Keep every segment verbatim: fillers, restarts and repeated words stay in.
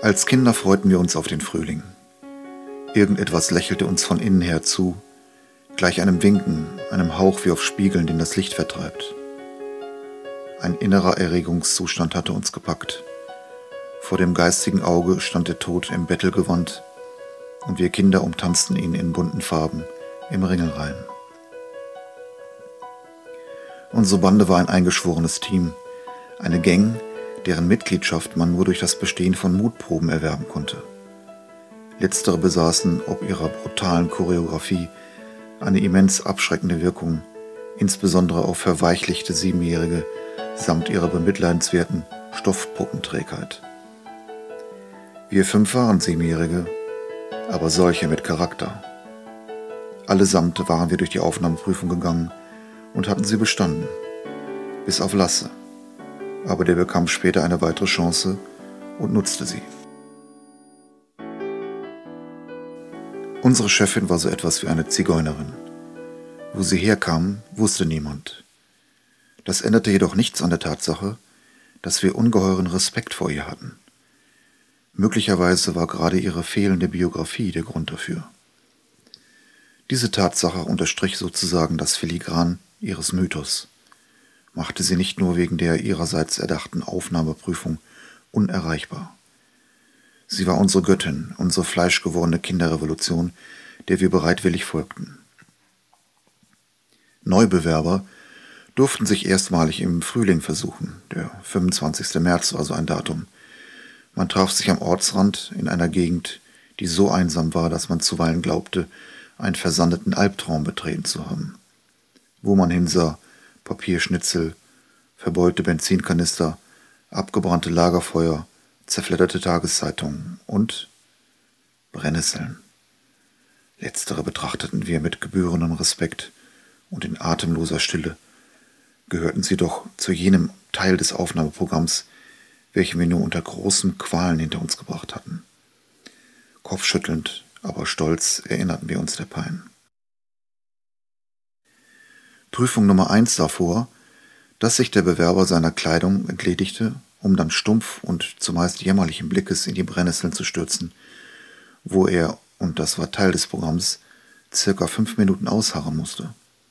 Als Kinder freuten wir uns auf den Frühling. Irgendetwas lächelte uns von innen her zu, gleich einem Winken, einem Hauch wie auf Spiegeln, den das Licht vertreibt. Ein innerer Erregungszustand hatte uns gepackt. Vor dem geistigen Auge stand der Tod im Bettelgewand und wir Kinder umtanzten ihn in bunten Farben im Ringelreihen. Unsere Bande war ein eingeschworenes Team, eine Gang, deren Mitgliedschaft man nur durch das Bestehen von Mutproben erwerben konnte. Letztere besaßen ob ihrer brutalen Choreografie eine immens abschreckende Wirkung, insbesondere auf verweichlichte Siebenjährige samt ihrer bemitleidenswerten Stoffpuppenträgheit. Wir fünf waren Siebenjährige, aber solche mit Charakter. Allesamt waren wir durch die Aufnahmeprüfung gegangen und hatten sie bestanden, bis auf Lasse. Aber der bekam später eine weitere Chance und nutzte sie. Unsere Chefin war so etwas wie eine Zigeunerin. Wo sie herkam, wusste niemand. Das änderte jedoch nichts an der Tatsache, dass wir ungeheuren Respekt vor ihr hatten. Möglicherweise war gerade ihre fehlende Biografie der Grund dafür. Diese Tatsache unterstrich sozusagen das Filigran ihres Mythos, machte sie nicht nur wegen der ihrerseits erdachten Aufnahmeprüfung unerreichbar. Sie war unsere Göttin, unsere fleischgewordene Kinderrevolution, der wir bereitwillig folgten. Neubewerber durften sich erstmalig im Frühling versuchen. Der fünfundzwanzigster März war so ein Datum. Man traf sich am Ortsrand in einer Gegend, die so einsam war, dass man zuweilen glaubte, einen versandeten Albtraum betreten zu haben. Wo man hinsah, Papierschnitzel, verbeulte Benzinkanister, abgebrannte Lagerfeuer, zerfledderte Tageszeitungen und Brennnesseln. Letztere betrachteten wir mit gebührendem Respekt und in atemloser Stille, gehörten sie doch zu jenem Teil des Aufnahmeprogramms, welchen wir nur unter großen Qualen hinter uns gebracht hatten. Kopfschüttelnd, aber stolz erinnerten wir uns der Pein. Prüfung Nummer eins sah vor, dass sich der Bewerber seiner Kleidung entledigte, um dann stumpf und zumeist jämmerlichen Blickes in die Brennnesseln zu stürzen, wo er, und das war Teil des Programms, circa fünf Minuten ausharren musste.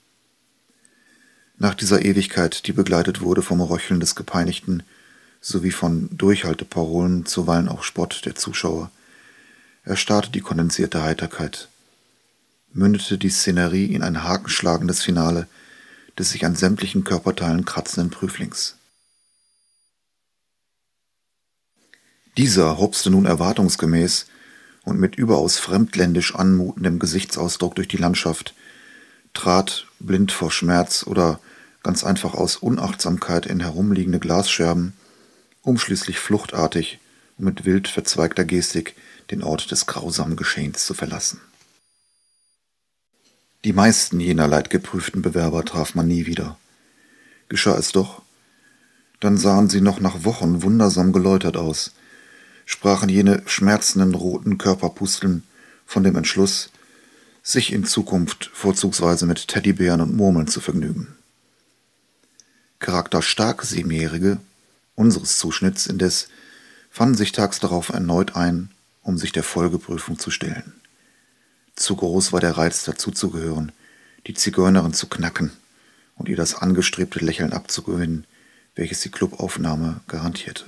Nach dieser Ewigkeit, die begleitet wurde vom Röcheln des Gepeinigten sowie von Durchhalteparolen, zuweilen auch Spott der Zuschauer, erstarrte die kondensierte Heiterkeit, mündete die Szenerie in ein hakenschlagendes Finale des sich an sämtlichen Körperteilen kratzenden Prüflings. Dieser hopste nun erwartungsgemäß und mit überaus fremdländisch anmutendem Gesichtsausdruck durch die Landschaft, trat, blind vor Schmerz oder ganz einfach aus Unachtsamkeit in herumliegende Glasscherben, um schließlich fluchtartig und mit wild verzweigter Gestik den Ort des grausamen Geschehens zu verlassen. Die meisten jener leidgeprüften Bewerber traf man nie wieder. Geschah es doch, dann sahen sie noch nach Wochen wundersam geläutert aus, sprachen jene schmerzenden roten Körperpusteln von dem Entschluss, sich in Zukunft vorzugsweise mit Teddybären und Murmeln zu vergnügen. Charakterstarke Siebenjährige, unseres Zuschnitts indes, fanden sich tags darauf erneut ein, um sich der Folgeprüfung zu stellen. Zu groß war der Reiz, dazuzugehören, die Zigeunerin zu knacken und ihr das angestrebte Lächeln abzugewinnen, welches die Clubaufnahme garantierte.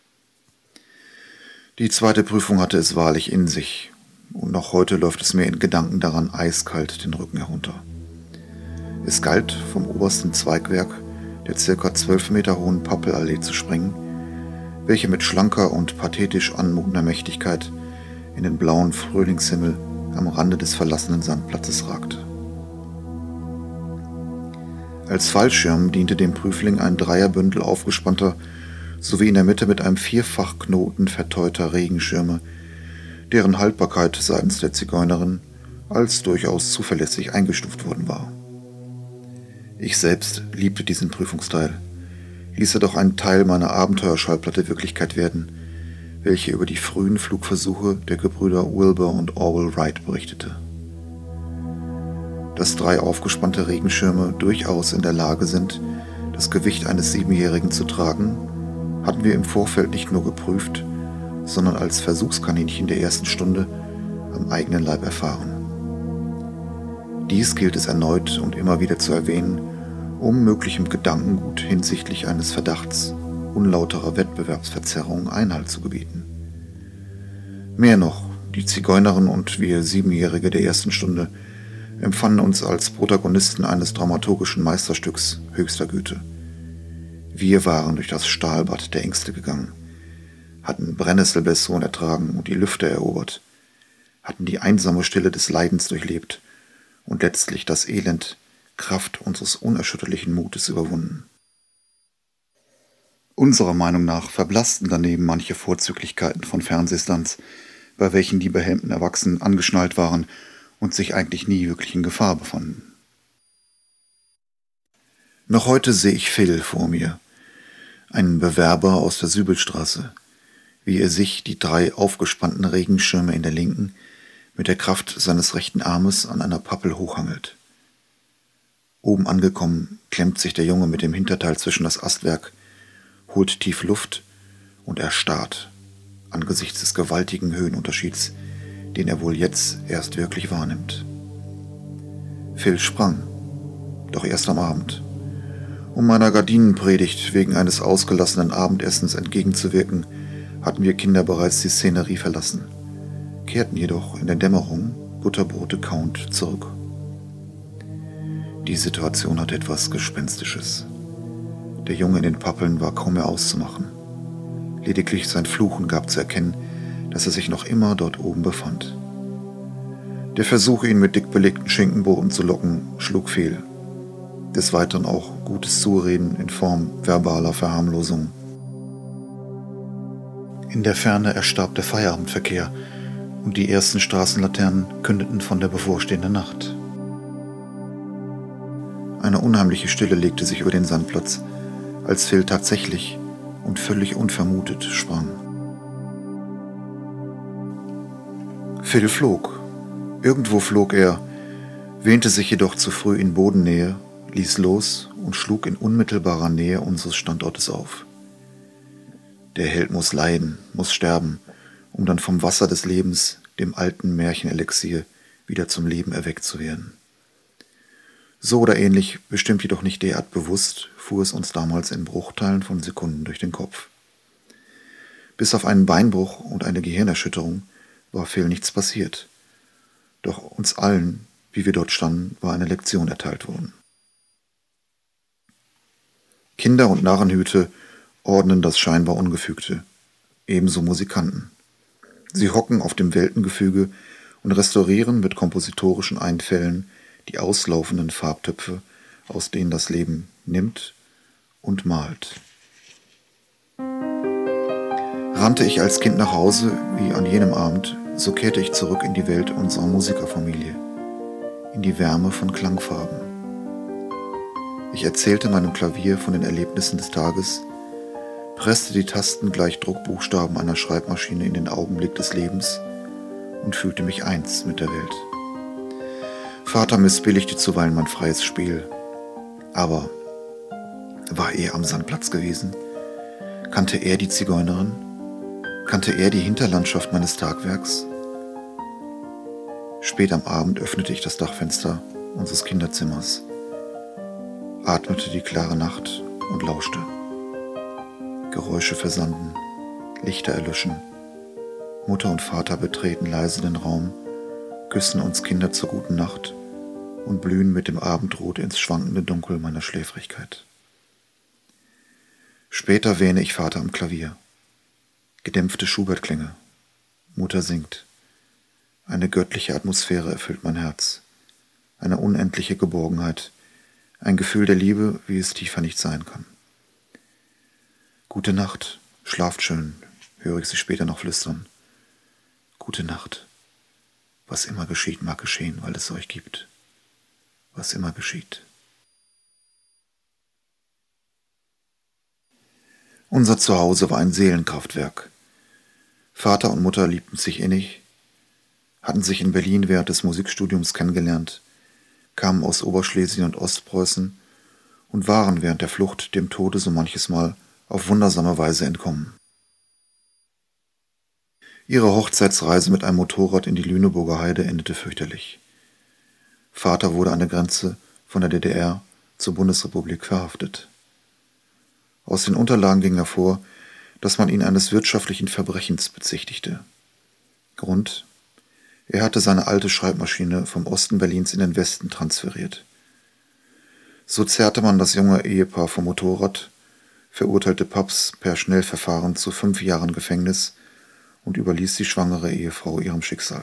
Die zweite Prüfung hatte es wahrlich in sich, und noch heute läuft es mir in Gedanken daran eiskalt den Rücken herunter. Es galt, vom obersten Zweigwerk der circa zwölf Meter hohen Pappelallee zu springen, welche mit schlanker und pathetisch anmutender Mächtigkeit in den blauen Frühlingshimmel am Rande des verlassenen Sandplatzes ragte. Als Fallschirm diente dem Prüfling ein Dreierbündel aufgespannter sowie in der Mitte mit einem Vierfachknoten verteuter Regenschirme, deren Haltbarkeit seitens der Zigeunerin als durchaus zuverlässig eingestuft worden war. Ich selbst liebte diesen Prüfungsteil, ließ er doch einen Teil meiner Abenteuerschallplatte Wirklichkeit werden, welche über die frühen Flugversuche der Gebrüder Wilbur und Orwell Wright berichtete. Dass drei aufgespannte Regenschirme durchaus in der Lage sind, das Gewicht eines Siebenjährigen zu tragen, hatten wir im Vorfeld nicht nur geprüft, sondern als Versuchskaninchen der ersten Stunde am eigenen Leib erfahren. Dies gilt es erneut und immer wieder zu erwähnen, um möglichem Gedankengut hinsichtlich eines Verdachts unlauterer Wettbewerbsverzerrung Einhalt zu gebieten. Mehr noch, die Zigeunerin und wir Siebenjährige der ersten Stunde empfanden uns als Protagonisten eines dramaturgischen Meisterstücks höchster Güte. Wir waren durch das Stahlbad der Ängste gegangen, hatten Brennnesselblässoren ertragen und die Lüfte erobert, hatten die einsame Stille des Leidens durchlebt und letztlich das Elend Kraft unseres unerschütterlichen Mutes überwunden. Unserer Meinung nach verblassten daneben manche Vorzüglichkeiten von Fernsehstunts, bei welchen die behelmten Erwachsenen angeschnallt waren und sich eigentlich nie wirklich in Gefahr befanden. Noch heute sehe ich Phil vor mir, einen Bewerber aus der Sübelstraße, wie er sich die drei aufgespannten Regenschirme in der linken mit der Kraft seines rechten Armes an einer Pappel hochhangelt. Oben angekommen, klemmt sich der Junge mit dem Hinterteil zwischen das Astwerk, holt tief Luft und erstarrt angesichts des gewaltigen Höhenunterschieds, den er wohl jetzt erst wirklich wahrnimmt. Phil sprang, doch erst am Abend. Um meiner Gardinenpredigt wegen eines ausgelassenen Abendessens entgegenzuwirken, hatten wir Kinder bereits die Szenerie verlassen, kehrten jedoch in der Dämmerung Butterbrote kauend zurück. Die Situation hatte etwas Gespenstisches. Der Junge in den Pappeln war kaum mehr auszumachen. Lediglich sein Fluchen gab zu erkennen, dass er sich noch immer dort oben befand. Der Versuch, ihn mit dick belegten Schinkenboden zu locken, schlug fehl. Des Weiteren auch gutes Zureden in Form verbaler Verharmlosung. In der Ferne erstarb der Feierabendverkehr und die ersten Straßenlaternen kündeten von der bevorstehenden Nacht. Eine unheimliche Stille legte sich über den Sandplatz, als Phil tatsächlich und völlig unvermutet sprang. Phil flog. Irgendwo flog er, wähnte sich jedoch zu früh in Bodennähe, ließ los und schlug in unmittelbarer Nähe unseres Standortes auf. Der Held muss leiden, muss sterben, um dann vom Wasser des Lebens, dem alten Märchenelixier, wieder zum Leben erweckt zu werden. So oder ähnlich, bestimmt jedoch nicht derart bewusst, fuhr es uns damals in Bruchteilen von Sekunden durch den Kopf. Bis auf einen Beinbruch und eine Gehirnerschütterung war Phil nichts passiert. Doch uns allen, wie wir dort standen, war eine Lektion erteilt worden. Kinder und Narrenhüte ordnen das scheinbar Ungefügte, ebenso Musikanten. Sie hocken auf dem Weltengefüge und restaurieren mit kompositorischen Einfällen die auslaufenden Farbtöpfe, aus denen das Leben nimmt und malt. Rannte ich als Kind nach Hause, wie an jenem Abend, so kehrte ich zurück in die Welt unserer Musikerfamilie, in die Wärme von Klangfarben. Ich erzählte meinem Klavier von den Erlebnissen des Tages, presste die Tasten gleich Druckbuchstaben einer Schreibmaschine in den Augenblick des Lebens und fühlte mich eins mit der Welt. Vater missbilligte zuweilen mein freies Spiel. Aber war er am Sandplatz gewesen? Kannte er die Zigeunerin? Kannte er die Hinterlandschaft meines Tagwerks? Spät am Abend öffnete ich das Dachfenster unseres Kinderzimmers, atmete die klare Nacht und lauschte. Geräusche versanden, Lichter erlöschen. Mutter und Vater betreten leise den Raum, küssen uns Kinder zur guten Nacht und blühen mit dem Abendrot ins schwankende Dunkel meiner Schläfrigkeit. Später wähne ich Vater am Klavier. Gedämpfte Schubert-Klänge. Mutter singt. Eine göttliche Atmosphäre erfüllt mein Herz. Eine unendliche Geborgenheit. Ein Gefühl der Liebe, wie es tiefer nicht sein kann. Gute Nacht, schlaft schön, höre ich sie später noch flüstern. Gute Nacht. Was immer geschieht, mag geschehen, weil es euch gibt. Was immer geschieht. Unser Zuhause war ein Seelenkraftwerk. Vater und Mutter liebten sich innig, hatten sich in Berlin während des Musikstudiums kennengelernt, kamen aus Oberschlesien und Ostpreußen und waren während der Flucht dem Tode so manches Mal auf wundersame Weise entkommen. Ihre Hochzeitsreise mit einem Motorrad in die Lüneburger Heide endete fürchterlich. Vater wurde an der Grenze von der D D R zur Bundesrepublik verhaftet. Aus den Unterlagen ging hervor, dass man ihn eines wirtschaftlichen Verbrechens bezichtigte. Grund: Er hatte seine alte Schreibmaschine vom Osten Berlins in den Westen transferiert. So zerrte man das junge Ehepaar vom Motorrad, verurteilte Paps per Schnellverfahren zu fünf Jahren Gefängnis und überließ die schwangere Ehefrau ihrem Schicksal.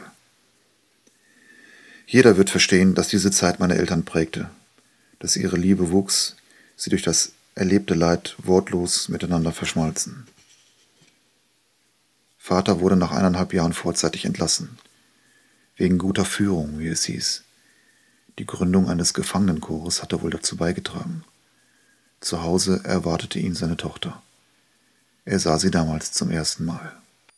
Jeder wird verstehen, dass diese Zeit meine Eltern prägte, dass ihre Liebe wuchs, sie durch das erlebte Leid wortlos miteinander verschmolzen. Vater wurde nach eineinhalb Jahren vorzeitig entlassen, wegen guter Führung, wie es hieß. Die Gründung eines Gefangenenchores hatte wohl dazu beigetragen. Zu Hause erwartete ihn seine Tochter. Er sah sie damals zum ersten Mal.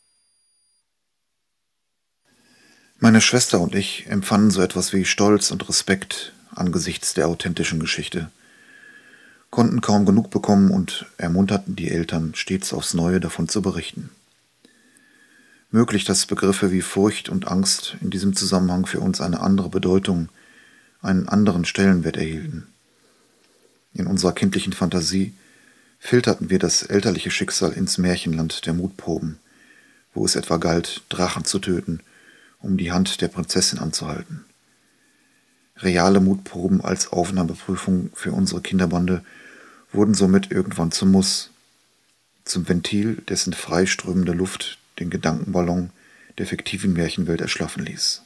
Meine Schwester und ich empfanden so etwas wie Stolz und Respekt angesichts der authentischen Geschichte, konnten kaum genug bekommen und ermunterten die Eltern, stets aufs Neue davon zu berichten. Möglich, dass Begriffe wie Furcht und Angst in diesem Zusammenhang für uns eine andere Bedeutung, einen anderen Stellenwert erhielten. In unserer kindlichen Fantasie filterten wir das elterliche Schicksal ins Märchenland der Mutproben, wo es etwa galt, Drachen zu töten, um die Hand der Prinzessin anzuhalten. Reale Mutproben als Aufnahmeprüfung für unsere Kinderbande wurden somit irgendwann zum Muss, zum Ventil, dessen freiströmende Luft den Gedankenballon der fiktiven Märchenwelt erschlaffen ließ.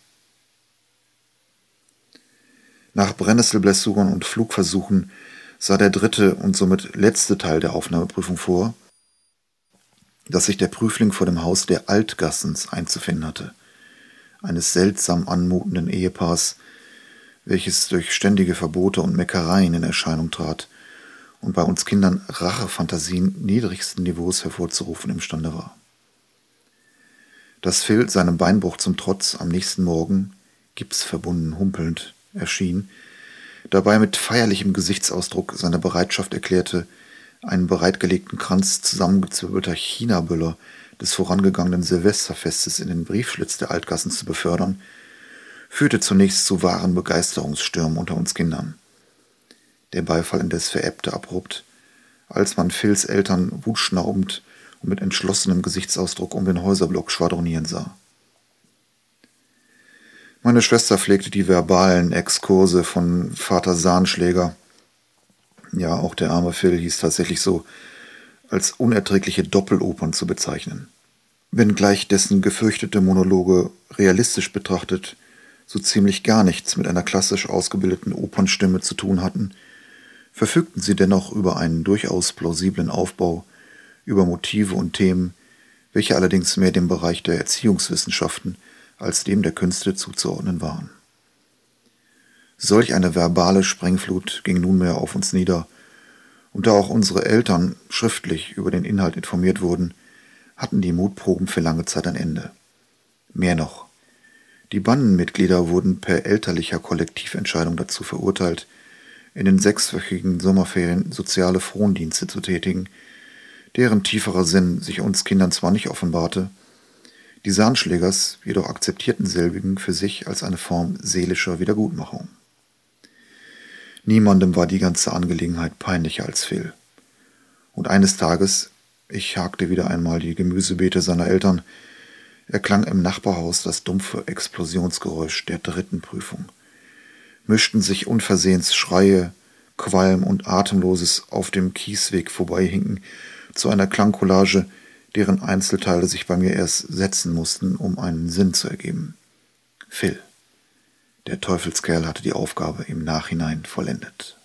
Nach Brennnesselblessuren und Flugversuchen sah der dritte und somit letzte Teil der Aufnahmeprüfung vor, dass sich der Prüfling vor dem Haus der Altgassens einzufinden hatte, eines seltsam anmutenden Ehepaars, welches durch ständige Verbote und Meckereien in Erscheinung trat und bei uns Kindern Rachefantasien niedrigsten Niveaus hervorzurufen imstande war. Dass Phil seinem Beinbruch zum Trotz am nächsten Morgen, gipsverbunden humpelnd, erschien, dabei mit feierlichem Gesichtsausdruck seine Bereitschaft erklärte, einen bereitgelegten Kranz zusammengezwirbelter Chinaböller des vorangegangenen Silvesterfestes in den Briefschlitz der Altgassen zu befördern, führte zunächst zu wahren Begeisterungsstürmen unter uns Kindern. Der Beifall indes verebbte abrupt, als man Phils Eltern wutschnaubend und mit entschlossenem Gesichtsausdruck um den Häuserblock schwadronieren sah. Meine Schwester pflegte die verbalen Exkurse von Vater Sahnschläger, ja, auch der arme Phil hieß tatsächlich so, als unerträgliche Doppelopern zu bezeichnen. Wenngleich dessen gefürchtete Monologe realistisch betrachtet so ziemlich gar nichts mit einer klassisch ausgebildeten Opernstimme zu tun hatten, verfügten sie dennoch über einen durchaus plausiblen Aufbau, über Motive und Themen, welche allerdings mehr dem Bereich der Erziehungswissenschaften als dem der Künste zuzuordnen waren. Solch eine verbale Sprengflut ging nunmehr auf uns nieder, und da auch unsere Eltern schriftlich über den Inhalt informiert wurden, hatten die Mutproben für lange Zeit ein Ende. Mehr noch, die Bandenmitglieder wurden per elterlicher Kollektiventscheidung dazu verurteilt, in den sechswöchigen Sommerferien soziale Frondienste zu tätigen, deren tieferer Sinn sich uns Kindern zwar nicht offenbarte, die Sahnschlägers jedoch akzeptierten selbigen für sich als eine Form seelischer Wiedergutmachung. Niemandem war die ganze Angelegenheit peinlicher als Phil. Und eines Tages, ich hakte wieder einmal die Gemüsebeete seiner Eltern, erklang im Nachbarhaus das dumpfe Explosionsgeräusch der dritten Prüfung. Mischten sich unversehens Schreie, Qualm und atemloses auf dem Kiesweg vorbeihinken zu einer Klangcollage, deren Einzelteile sich bei mir erst setzen mussten, um einen Sinn zu ergeben. Phil. Der Teufelskerl hatte die Aufgabe im Nachhinein vollendet.